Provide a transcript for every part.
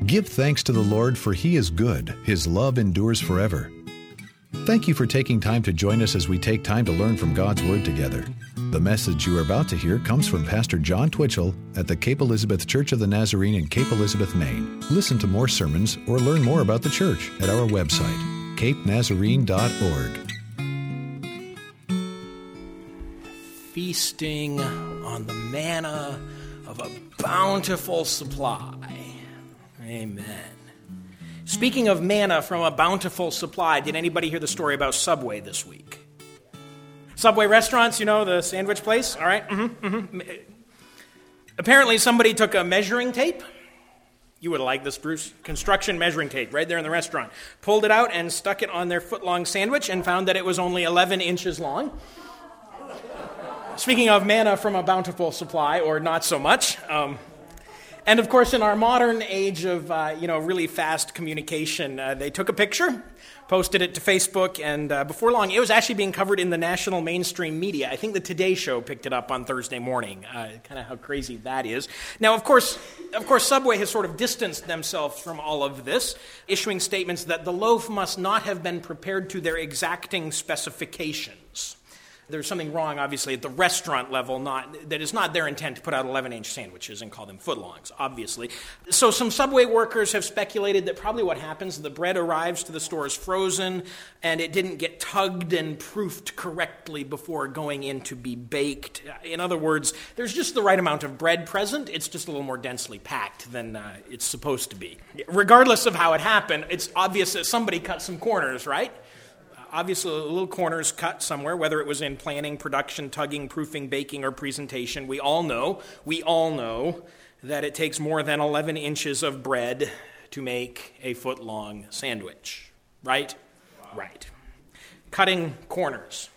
Give thanks to the Lord, for He is good. His love endures forever. Thank you for taking time to join us as we take time to learn from God's Word together. The message you are about to hear comes from Pastor John Twitchell at the Cape Elizabeth Church of the Nazarene in Cape Elizabeth, Maine. Listen to more sermons or learn more about the church at our website, capenazarene.org. Feasting on the manna of a bountiful supply. Amen. Speaking of manna from a bountiful supply, did anybody hear the story about Subway this week? Subway restaurants, you know, the sandwich place? All right. Apparently somebody took a measuring tape. You would like this, Bruce. Construction measuring tape right there in the restaurant. Pulled it out and stuck it on their foot-long sandwich and found that it was only 11 inches long. Speaking of manna from a bountiful supply, or not so much, and of course in our modern age of really fast communication, they took a picture, posted it to Facebook, and before long it was actually being covered in the national mainstream media. I think the Today Show picked it up on Thursday morning. Kind of how crazy that is. Now, of course, Subway has sort of distanced themselves from all of this, issuing statements that the loaf must not have been prepared to their exacting specifications. There's something wrong, obviously, at the restaurant level, that is not their intent to put out 11-inch sandwiches and call them footlongs, obviously. So some Subway workers have speculated that probably what happens, the bread arrives to the store as frozen, and it didn't get tugged and proofed correctly before going in to be baked. In other words, there's just the right amount of bread present. It's just a little more densely packed than it's supposed to be. Regardless of how it happened, it's obvious that somebody cut some corners, right? Obviously, little corners cut somewhere, whether it was in planning, production, tugging, proofing, baking, or presentation. We all know that it takes more than 11 inches of bread to make a foot-long sandwich, right? Wow. Right. Cutting corners.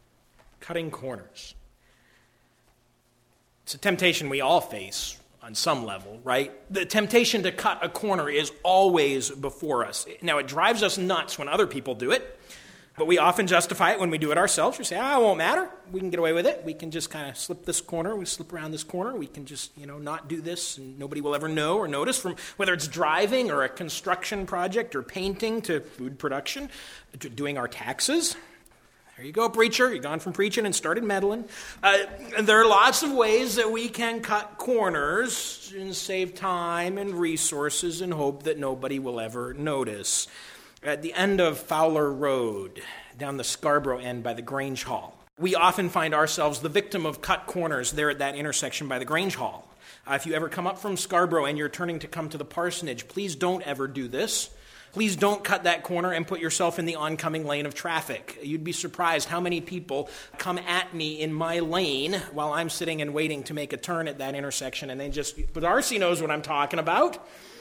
It's a temptation we all face on some level, right? The temptation to cut a corner is always before us. Now, it drives us nuts when other people do it. But we often justify it when we do it ourselves. We say, it won't matter. We can get away with it. We can just kind of slip this corner. We slip around this corner. We can just, not do this, and nobody will ever know or notice. From whether it's driving or a construction project or painting to food production, to doing our taxes. There you go, preacher. You've gone from preaching and started meddling. There are lots of ways that we can cut corners and save time and resources and hope that nobody will ever notice. At the end of Fowler Road, down the Scarborough end by the Grange Hall, we often find ourselves the victim of cut corners there at that intersection by the Grange Hall. If you ever come up from Scarborough and you're turning to come to the parsonage, please don't ever do this. Please don't cut that corner and put yourself in the oncoming lane of traffic. You'd be surprised how many people come at me in my lane while I'm sitting and waiting to make a turn at that intersection, and but Darcy knows what I'm talking about.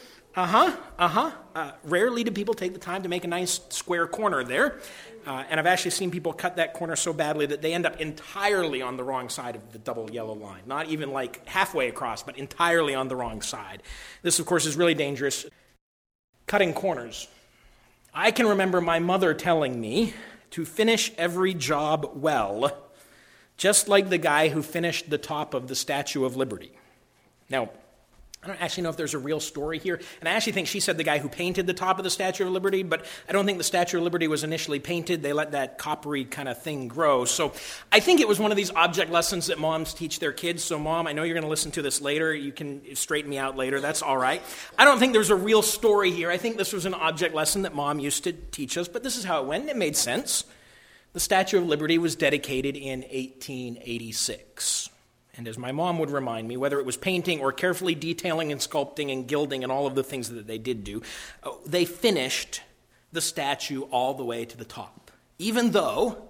Rarely do people take the time to make a nice square corner there. And I've actually seen people cut that corner so badly that they end up entirely on the wrong side of the double yellow line. Not even like halfway across, but entirely on the wrong side. This, of course, is really dangerous. Cutting corners. I can remember my mother telling me to finish every job well, just like the guy who finished the top of the Statue of Liberty. Now, I don't actually know if there's a real story here, and I actually think she said the guy who painted the top of the Statue of Liberty, but I don't think the Statue of Liberty was initially painted. They let that coppery kind of thing grow. So I think it was one of these object lessons that moms teach their kids. So Mom, I know you're going to listen to this later. You can straighten me out later. That's all right. I don't think there's a real story here. I think this was an object lesson that Mom used to teach us, but this is how it went. It made sense. The Statue of Liberty was dedicated in 1886. And as my mom would remind me, whether it was painting or carefully detailing and sculpting and gilding and all of the things that they did do, they finished the statue all the way to the top. Even though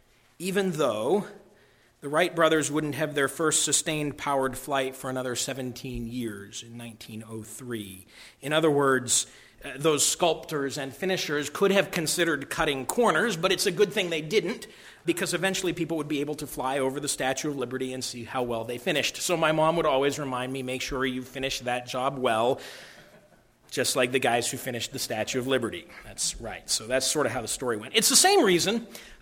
the Wright brothers wouldn't have their first sustained powered flight for another 17 years in 1903. In other words, those sculptors and finishers could have considered cutting corners, but it's a good thing they didn't, because eventually people would be able to fly over the Statue of Liberty and see how well they finished. So my mom would always remind me, make sure you finish that job well, just like the guys who finished the Statue of Liberty. That's right. So that's sort of how the story went. It's the same reason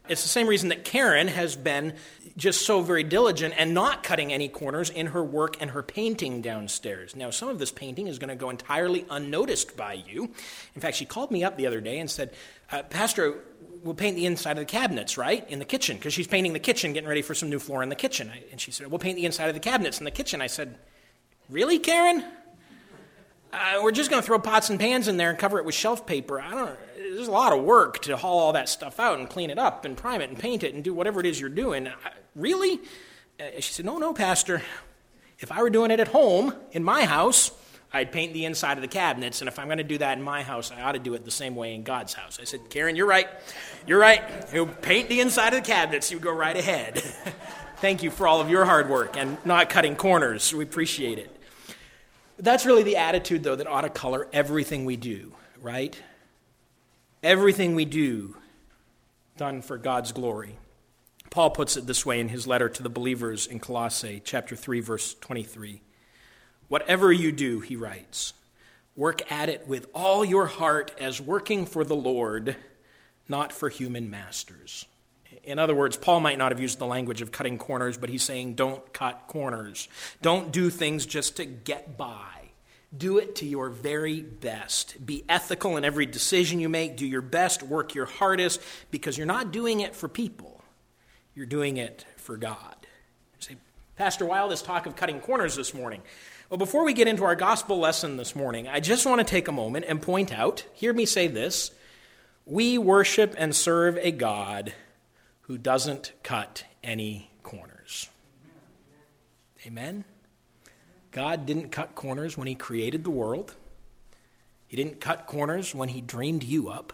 It's the same reason that Karen has been just so very diligent and not cutting any corners in her work and her painting downstairs. Now, some of this painting is going to go entirely unnoticed by you. In fact, she called me up the other day and said, Pastor, we'll paint the inside of the cabinets, right, in the kitchen, because she's painting the kitchen, getting ready for some new floor in the kitchen. And she said, we'll paint the inside of the cabinets in the kitchen. I said, really, Karen? We're just going to throw pots and pans in there and cover it with shelf paper. There's a lot of work to haul all that stuff out and clean it up and prime it and paint it and do whatever it is you're doing. Really? She said, no, Pastor. If I were doing it at home, in my house, I'd paint the inside of the cabinets, and if I'm going to do that in my house, I ought to do it the same way in God's house. I said, Karen, you're right. You're right. You paint the inside of the cabinets. You go right ahead. Thank you for all of your hard work and not cutting corners. We appreciate it. That's really the attitude, though, that ought to color everything we do, right? Everything we do done for God's glory. Paul puts it this way in his letter to the believers in Colossae, chapter 3, verse 23. Whatever you do, he writes, work at it with all your heart as working for the Lord, not for human masters. In other words, Paul might not have used the language of cutting corners, but he's saying don't cut corners. Don't do things just to get by. Do it to your very best. Be ethical in every decision you make. Do your best. Work your hardest, because you're not doing it for people. You're doing it for God. You say, Pastor, why all this talk of cutting corners this morning? Well, before we get into our gospel lesson this morning, I just want to take a moment and point out, hear me say this, we worship and serve a God who doesn't cut any corners. Amen? God didn't cut corners when he created the world. He didn't cut corners when he dreamed you up.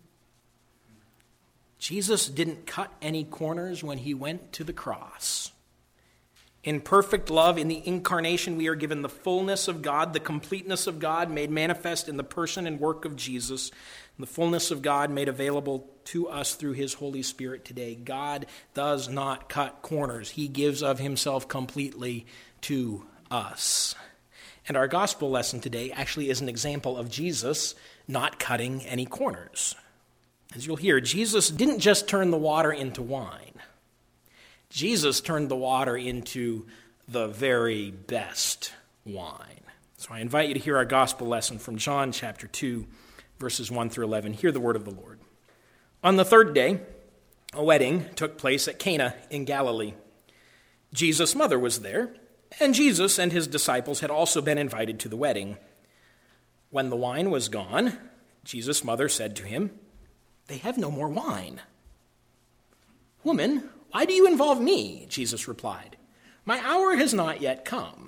Jesus didn't cut any corners when he went to the cross. In perfect love, in the incarnation, we are given the fullness of God, the completeness of God made manifest in the person and work of Jesus, and the fullness of God made available to us through his Holy Spirit today. God does not cut corners. He gives of himself completely to us. And our gospel lesson today actually is an example of Jesus not cutting any corners. As you'll hear, Jesus didn't just turn the water into wine. Jesus turned the water into the very best wine. So I invite you to hear our gospel lesson from John chapter 2, verses 1 through 11. Hear the word of the Lord. On the third day, a wedding took place at Cana in Galilee. Jesus' mother was there, and Jesus and his disciples had also been invited to the wedding. When the wine was gone, Jesus' mother said to him, "They have no more wine." "Woman, why do you involve me?" Jesus replied. "My hour has not yet come."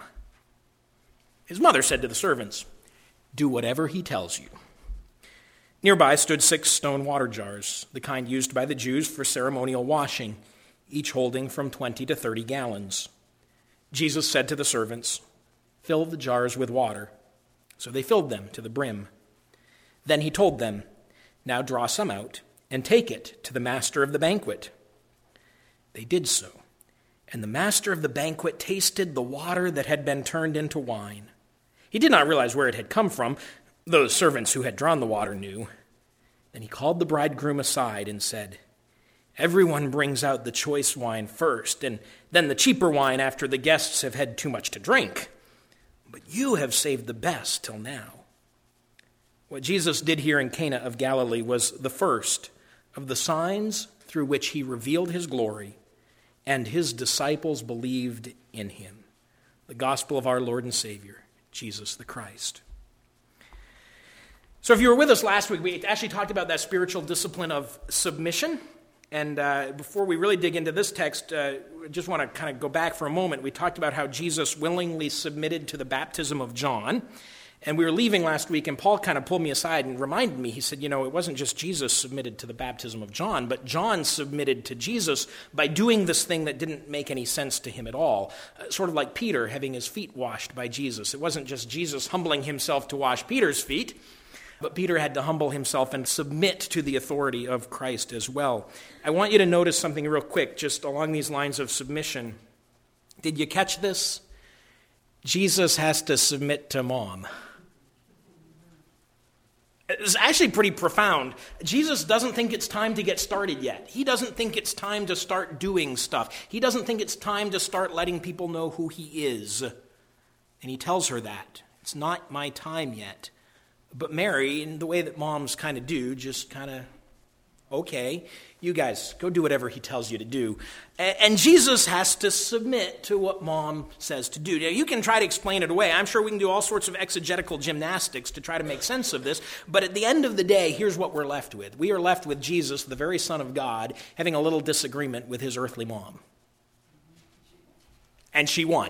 His mother said to the servants, "Do whatever he tells you." Nearby stood 6 stone water jars, the kind used by the Jews for ceremonial washing, each holding from 20 to 30 gallons. Jesus said to the servants, "Fill the jars with water." So they filled them to the brim. Then he told them, "Now draw some out and take it to the master of the banquet." They did so, and the master of the banquet tasted the water that had been turned into wine. He did not realize where it had come from. Those servants who had drawn the water knew. Then he called the bridegroom aside and said, "Everyone brings out the choice wine first, and then the cheaper wine after the guests have had too much to drink. But you have saved the best till now." What Jesus did here in Cana of Galilee was the first of the signs through which he revealed his glory, and his disciples believed in him. The gospel of our Lord and Savior, Jesus the Christ. So if you were with us last week, we actually talked about that spiritual discipline of submission. And before we really dig into this text, I just want to kind of go back for a moment. We talked about how Jesus willingly submitted to the baptism of John. And we were leaving last week, and Paul kind of pulled me aside and reminded me. He said, it wasn't just Jesus submitted to the baptism of John, but John submitted to Jesus by doing this thing that didn't make any sense to him at all. Sort of like Peter having his feet washed by Jesus. It wasn't just Jesus humbling himself to wash Peter's feet, but Peter had to humble himself and submit to the authority of Christ as well. I want you to notice something real quick, just along these lines of submission. Did you catch this? Jesus has to submit to mom. It's actually pretty profound. Jesus doesn't think it's time to get started yet. He doesn't think it's time to start doing stuff. He doesn't think it's time to start letting people know who he is. And he tells her that. It's not my time yet. But Mary, in the way that moms kind of do, just kind of, okay, you guys, go do whatever he tells you to do. And Jesus has to submit to what mom says to do. Now, you can try to explain it away. I'm sure we can do all sorts of exegetical gymnastics to try to make sense of this. But at the end of the day, here's what we're left with. We are left with Jesus, the very Son of God, having a little disagreement with his earthly mom. And she won.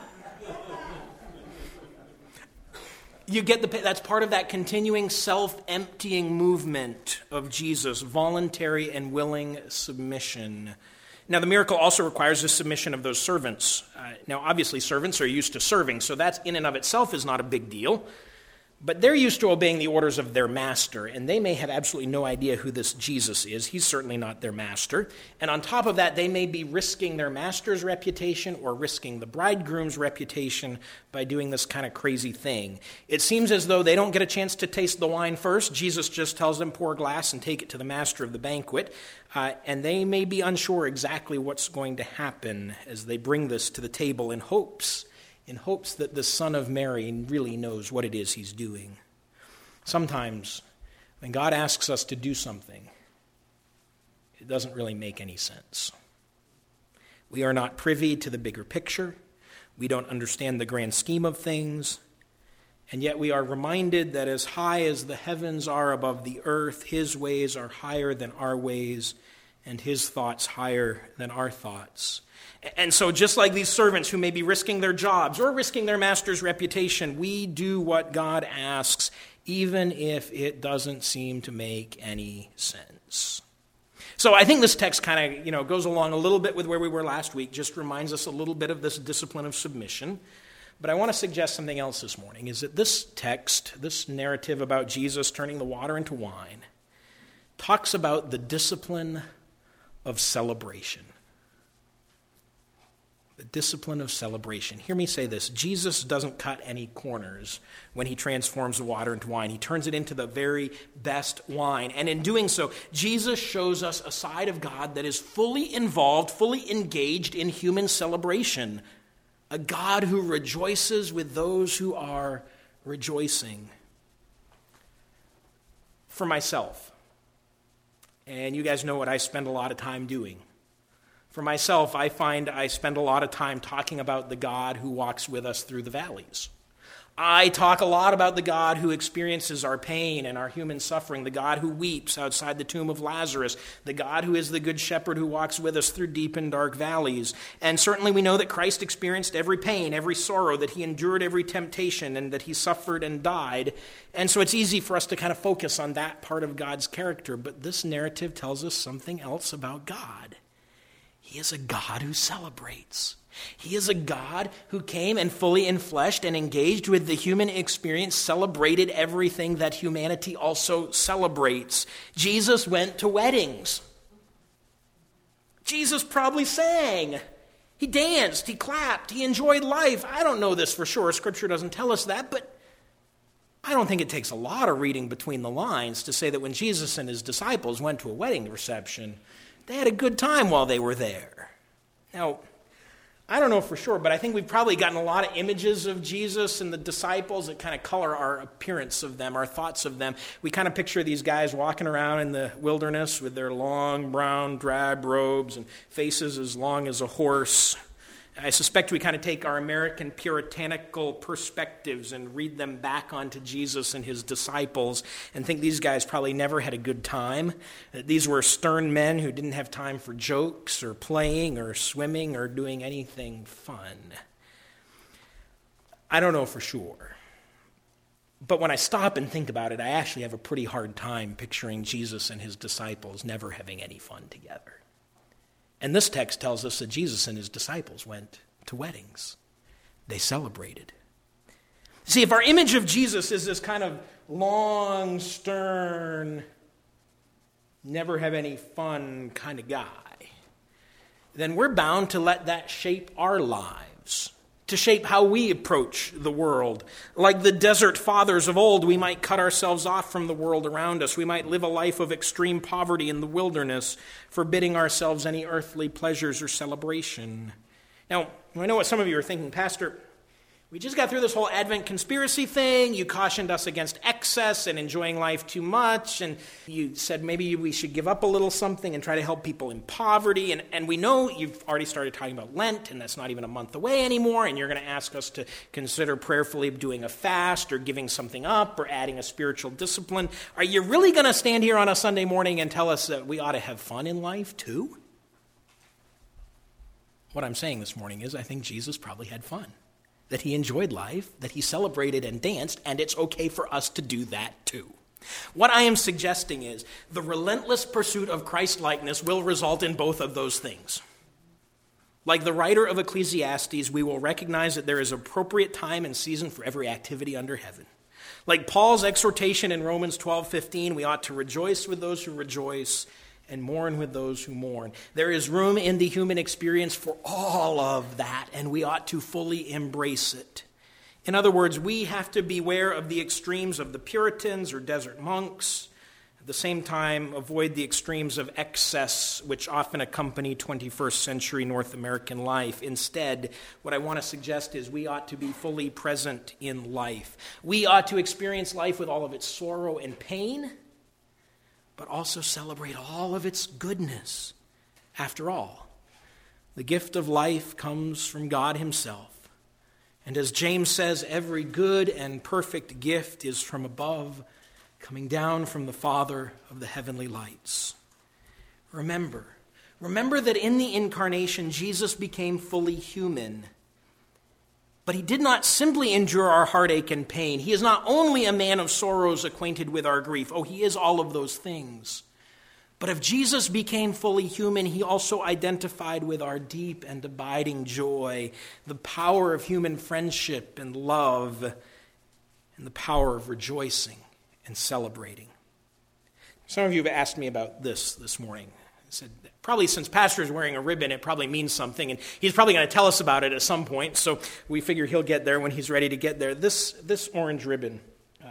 You get that's part of that continuing self-emptying movement of Jesus, voluntary and willing submission. Now, the miracle also requires the submission of those servants. Now, obviously, servants are used to serving, so that in and of itself is not a big deal. But they're used to obeying the orders of their master, and they may have absolutely no idea who this Jesus is. He's certainly not their master. And on top of that, they may be risking their master's reputation or risking the bridegroom's reputation by doing this kind of crazy thing. It seems as though they don't get a chance to taste the wine first. Jesus just tells them, pour a glass and take it to the master of the banquet. And they may be unsure exactly what's going to happen as they bring this to the table in hopes that the Son of Mary really knows what it is he's doing. Sometimes, when God asks us to do something, it doesn't really make any sense. We are not privy to the bigger picture. We don't understand the grand scheme of things. And yet we are reminded that as high as the heavens are above the earth, his ways are higher than our ways, and his thoughts higher than our thoughts. And so just like these servants who may be risking their jobs or risking their master's reputation, we do what God asks, even if it doesn't seem to make any sense. So I think this text kind of, goes along a little bit with where we were last week, just reminds us a little bit of this discipline of submission. But I want to suggest something else this morning, is that this text, this narrative about Jesus turning the water into wine, talks about the discipline of celebration. The discipline of celebration. Hear me say this. Jesus doesn't cut any corners when he transforms the water into wine. He turns it into the very best wine. And in doing so, Jesus shows us a side of God that is fully involved, fully engaged in human celebration. A God who rejoices with those who are rejoicing. For myself, and you guys know what I spend a lot of time doing. For myself, I find I spend a lot of time talking about the God who walks with us through the valleys. I talk a lot about the God who experiences our pain and our human suffering, the God who weeps outside the tomb of Lazarus, the God who is the good shepherd who walks with us through deep and dark valleys. And certainly we know that Christ experienced every pain, every sorrow, that he endured every temptation, and that he suffered and died. And so it's easy for us to kind of focus on that part of God's character. But this narrative tells us something else about God. He is a God who celebrates. He is a God who came and fully enfleshed and engaged with the human experience, celebrated everything that humanity also celebrates. Jesus went to weddings. Jesus probably sang. He danced. He clapped. He enjoyed life. I don't know this for sure. Scripture doesn't tell us that, but I don't think it takes a lot of reading between the lines to say that when Jesus and his disciples went to a wedding reception, they had a good time while they were there. Now, I don't know for sure, but I think we've probably gotten a lot of images of Jesus and the disciples that kind of color our appearance of them, our thoughts of them. We kind of picture these guys walking around in the wilderness with their long, brown, drab robes and faces as long as a horse. I suspect we kind of take our American puritanical perspectives and read them back onto Jesus and his disciples and think these guys probably never had a good time. These were stern men who didn't have time for jokes or playing or swimming or doing anything fun. I don't know for sure. But when I stop and think about it, I actually have a pretty hard time picturing Jesus and his disciples never having any fun together. And this text tells us that Jesus and his disciples went to weddings. They celebrated. See, if our image of Jesus is this kind of long, stern, never have any fun kind of guy, then we're bound to let that shape our lives, to shape how we approach the world. Like the desert fathers of old, we might cut ourselves off from the world around us. We might live a life of extreme poverty in the wilderness, forbidding ourselves any earthly pleasures or celebration. Now, I know what some of you are thinking, Pastor, we just got through this whole Advent conspiracy thing. You cautioned us against excess and enjoying life too much. And you said maybe we should give up a little something and try to help people in poverty. And we know you've already started talking about Lent, and that's not even a month away anymore. And you're going to ask us to consider prayerfully doing a fast or giving something up or adding a spiritual discipline. Are you really going to stand here on a Sunday morning and tell us that we ought to have fun in life too? What I'm saying this morning is I think Jesus probably had fun. That he enjoyed life, that he celebrated and danced, and it's okay for us to do that too. What I am suggesting is the relentless pursuit of Christ-likeness will result in both of those things. Like the writer of Ecclesiastes, we will recognize that there is appropriate time and season for every activity under heaven. Like Paul's exhortation in Romans 12:15, we ought to rejoice with those who rejoice and mourn with those who mourn. There is room in the human experience for all of that, and we ought to fully embrace it. In other words, we have to beware of the extremes of the Puritans or desert monks. At the same time, avoid the extremes of excess, which often accompany 21st century North American life. Instead, what I want to suggest is we ought to be fully present in life. We ought to experience life with all of its sorrow and pain, but also celebrate all of its goodness. After all, the gift of life comes from God himself. And as James says, every good and perfect gift is from above, coming down from the Father of the heavenly lights. Remember that in the incarnation, Jesus became fully human. But he did not simply endure our heartache and pain. He is not only a man of sorrows acquainted with our grief. Oh, he is all of those things. But if Jesus became fully human, he also identified with our deep and abiding joy, the power of human friendship and love, and the power of rejoicing and celebrating. Some of you have asked me about this morning. I said, probably since Pastor is wearing a ribbon, it probably means something, and he's probably going to tell us about it at some point, so we figure he'll get there when he's ready to get there. This orange ribbon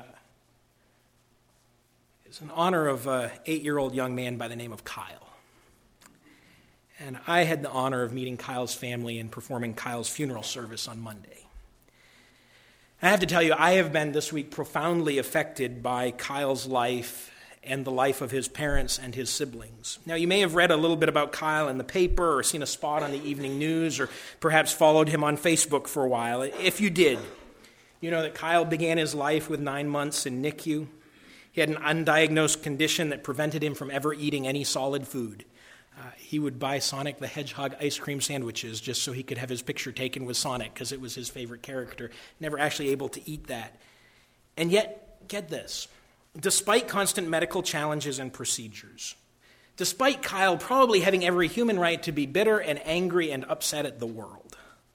is in honor of an 8-year-old young man by the name of Kyle. And I had the honor of meeting Kyle's family and performing Kyle's funeral service on Monday. I have to tell you, I have been this week profoundly affected by Kyle's life and the life of his parents and his siblings. Now, you may have read a little bit about Kyle in the paper or seen a spot on the evening news or perhaps followed him on Facebook for a while. If you did, you know that Kyle began his life with 9 months in NICU. He had an undiagnosed condition that prevented him from ever eating any solid food. He would buy Sonic the Hedgehog ice cream sandwiches just so he could have his picture taken with Sonic because it was his favorite character. Never actually able to eat that. And yet, get this. Despite constant medical challenges and procedures, despite Kyle probably having every human right to be bitter and angry and upset at the world,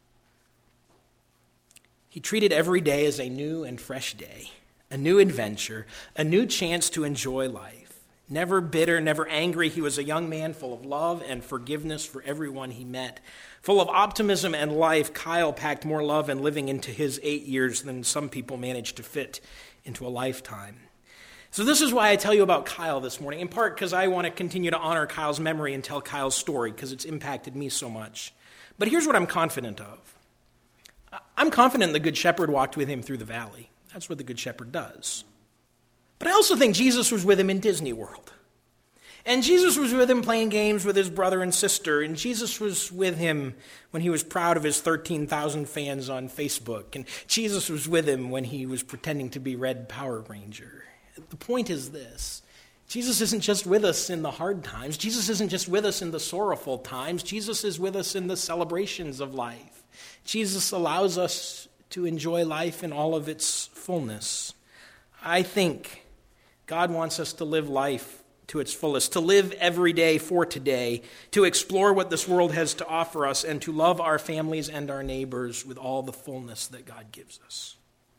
he treated every day as a new and fresh day, a new adventure, a new chance to enjoy life. Never bitter, never angry, he was a young man full of love and forgiveness for everyone he met. Full of optimism and life, Kyle packed more love and living into his 8 years than some people managed to fit into a lifetime. So this is why I tell you about Kyle this morning, in part because I want to continue to honor Kyle's memory and tell Kyle's story because it's impacted me so much. But here's what I'm confident of. I'm confident the Good Shepherd walked with him through the valley. That's what the Good Shepherd does. But I also think Jesus was with him in Disney World. And Jesus was with him playing games with his brother and sister. And Jesus was with him when he was proud of his 13,000 fans on Facebook. And Jesus was with him when he was pretending to be Red Power Ranger. The point is this. Jesus isn't just with us in the hard times. Jesus isn't just with us in the sorrowful times. Jesus is with us in the celebrations of life. Jesus allows us to enjoy life in all of its fullness. I think God wants us to live life to its fullest, to live every day for today, to explore what this world has to offer us, and to love our families and our neighbors with all the fullness that God gives us.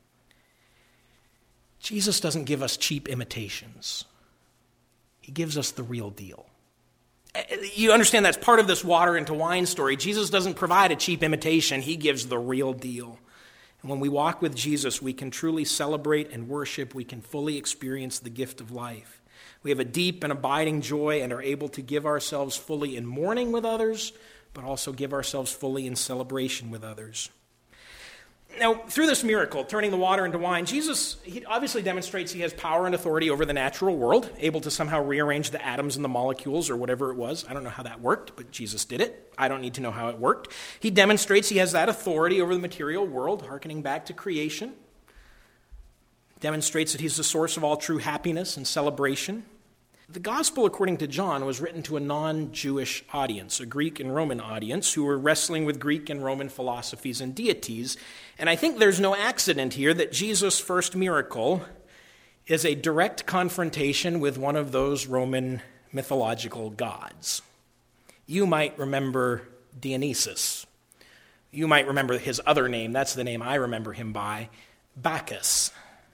Jesus doesn't give us cheap imitations. He gives us the real deal. You understand that's part of this water into wine story. Jesus doesn't provide a cheap imitation. He gives the real deal. And when we walk with Jesus, we can truly celebrate and worship. We can fully experience the gift of life. We have a deep and abiding joy and are able to give ourselves fully in mourning with others, but also give ourselves fully in celebration with others. Now, through this miracle, turning the water into wine, Jesus he obviously demonstrates he has power and authority over the natural world, able to somehow rearrange the atoms and the molecules or whatever it was. I don't know how that worked, but Jesus did it. I don't need to know how it worked. He demonstrates he has that authority over the material world, hearkening back to creation. Demonstrates that he's the source of all true happiness and celebration. The Gospel, according to John, was written to a non-Jewish audience, a Greek and Roman audience, who were wrestling with Greek and Roman philosophies and deities. And I think there's no accident here that Jesus' first miracle is a direct confrontation with one of those Roman mythological gods. You might remember Dionysus. You might remember his other name. That's the name I remember him by, Bacchus.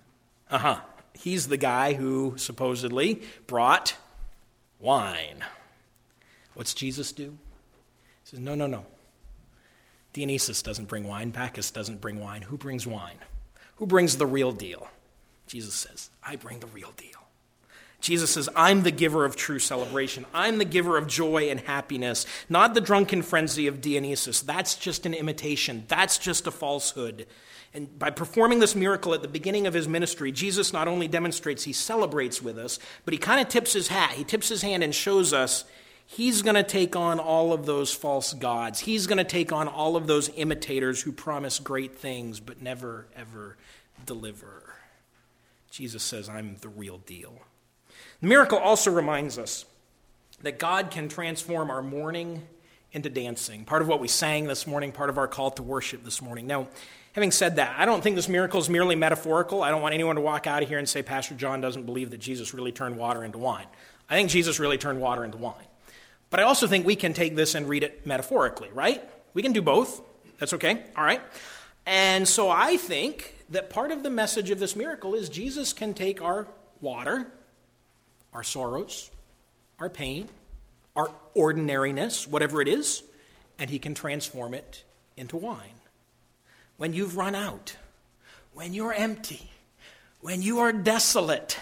He's the guy who supposedly brought wine. What's Jesus do? He says, no. Dionysus doesn't bring wine. Bacchus doesn't bring wine. Who brings wine? Who brings the real deal? Jesus says, I bring the real deal. Jesus says, I'm the giver of true celebration. I'm the giver of joy and happiness, not the drunken frenzy of Dionysus. That's just an imitation. That's just a falsehood. And by performing this miracle at the beginning of his ministry, Jesus not only demonstrates he celebrates with us, but he kind of tips his hat. He tips his hand and shows us he's going to take on all of those false gods. He's going to take on all of those imitators who promise great things but never, ever deliver. Jesus says, I'm the real deal. The miracle also reminds us that God can transform our mourning into dancing. Part of what we sang this morning, part of our call to worship this morning. Now, having said that, I don't think this miracle is merely metaphorical. I don't want anyone to walk out of here and say, Pastor John doesn't believe that Jesus really turned water into wine. I think Jesus really turned water into wine. But I also think we can take this and read it metaphorically, right? We can do both. That's okay. All right. And so I think that part of the message of this miracle is Jesus can take our water, our sorrows, our pain, our ordinariness, whatever it is, and he can transform it into wine. When you've run out, when you're empty, when you are desolate,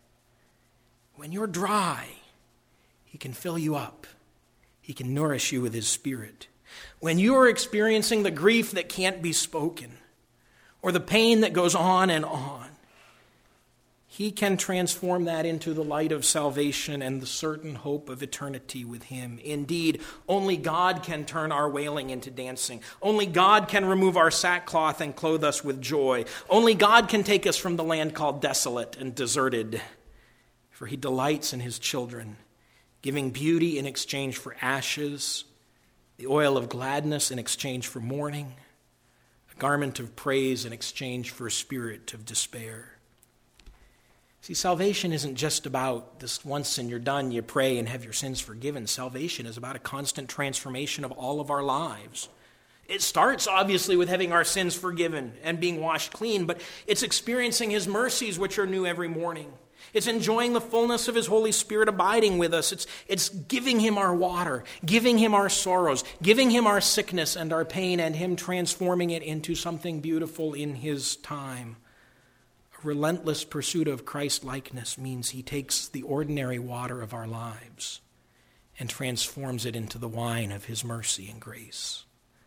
when you're dry, he can fill you up. He can nourish you with his Spirit. When you are experiencing the grief that can't be spoken, or the pain that goes on and on, he can transform that into the light of salvation and the certain hope of eternity with him. Indeed, only God can turn our wailing into dancing. Only God can remove our sackcloth and clothe us with joy. Only God can take us from the land called desolate and deserted. For he delights in his children, giving beauty in exchange for ashes, the oil of gladness in exchange for mourning, a garment of praise in exchange for a spirit of despair. See, salvation isn't just about this once and you're done, you pray and have your sins forgiven. Salvation is about a constant transformation of all of our lives. It starts, obviously, with having our sins forgiven and being washed clean, but it's experiencing his mercies, which are new every morning. It's enjoying the fullness of his Holy Spirit abiding with us. It's giving him our water, giving him our sorrows, giving him our sickness and our pain, and him transforming it into something beautiful in his time. A relentless pursuit of Christ-likeness means he takes the ordinary water of our lives and transforms it into the wine of his mercy and grace.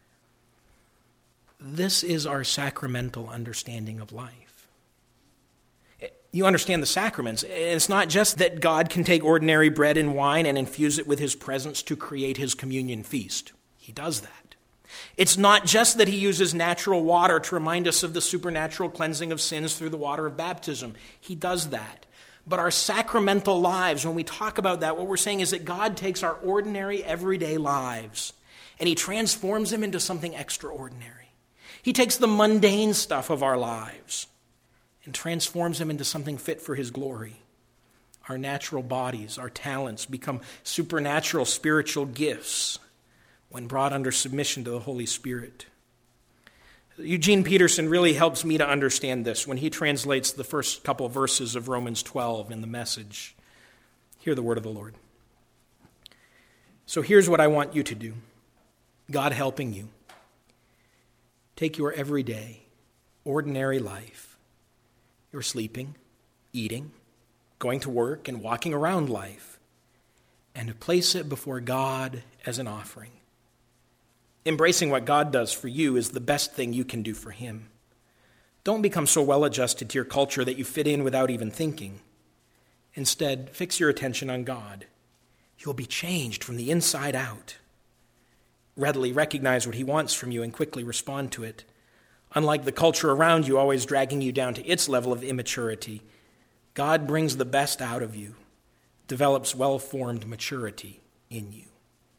This is our sacramental understanding of life. You understand the sacraments. It's not just that God can take ordinary bread and wine and infuse it with his presence to create his communion feast. He does that. It's not just that he uses natural water to remind us of the supernatural cleansing of sins through the water of baptism. He does that. But our sacramental lives, when we talk about that, what we're saying is that God takes our ordinary, everyday lives and he transforms them into something extraordinary. He takes the mundane stuff of our lives and transforms them into something fit for his glory. Our natural bodies, our talents become supernatural spiritual gifts when brought under submission to the Holy Spirit. Eugene Peterson really helps me to understand this when he translates the first couple of verses of Romans 12 in the Message. Hear the word of the Lord. So here's what I want you to do, God helping you. Take your everyday, ordinary life, your sleeping, eating, going to work, and walking around life, and place it before God as an offering. Embracing what God does for you is the best thing you can do for him. Don't become so well-adjusted to your culture that you fit in without even thinking. Instead, fix your attention on God. You'll be changed from the inside out. Readily recognize what he wants from you and quickly respond to it. Unlike the culture around you always dragging you down to its level of immaturity, God brings the best out of you, develops well-formed maturity in you.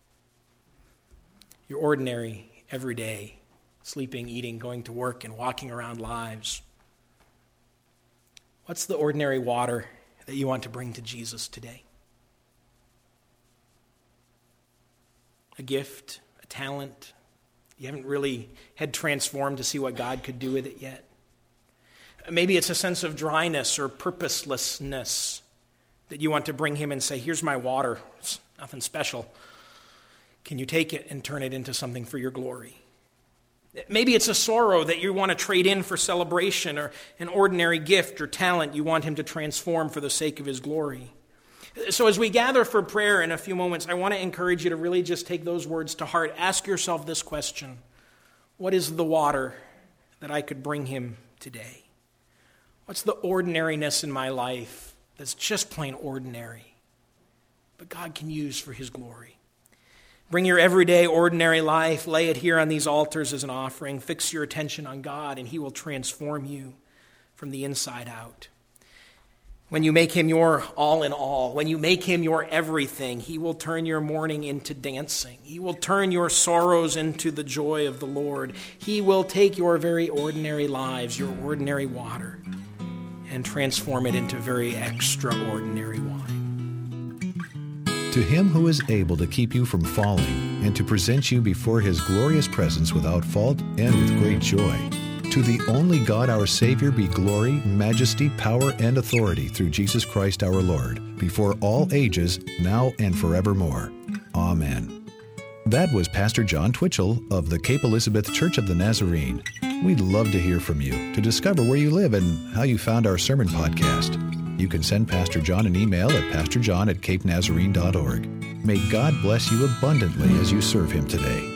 Your ordinary, everyday, sleeping, eating, going to work, and walking around lives. What's the ordinary water that you want to bring to Jesus today? A gift, a talent. You haven't really had transformed to see what God could do with it yet. Maybe it's a sense of dryness or purposelessness that you want to bring him and say, here's my water. It's nothing special. Can you take it and turn it into something for your glory? Maybe it's a sorrow that you want to trade in for celebration, or an ordinary gift or talent you want him to transform for the sake of his glory. So as we gather for prayer in a few moments, I want to encourage you to really just take those words to heart. Ask yourself this question: what is the water that I could bring him today? What's the ordinariness in my life that's just plain ordinary, but God can use for his glory? Bring your everyday, ordinary life, lay it here on these altars as an offering. Fix your attention on God, and he will transform you from the inside out. When you make him your all in all, when you make him your everything, he will turn your mourning into dancing. He will turn your sorrows into the joy of the Lord. He will take your very ordinary lives, your ordinary water, and transform it into very extraordinary wine. To him who is able to keep you from falling and to present you before his glorious presence without fault and with great joy, to the only God our Savior be glory, majesty, power, and authority through Jesus Christ our Lord, before all ages, now and forevermore. Amen. That was Pastor John Twitchell of the Cape Elizabeth Church of the Nazarene. We'd love to hear from you to discover where you live and how you found our sermon podcast. You can send Pastor John an email at pastorjohn@capenazarene.org. May God bless you abundantly as you serve him today.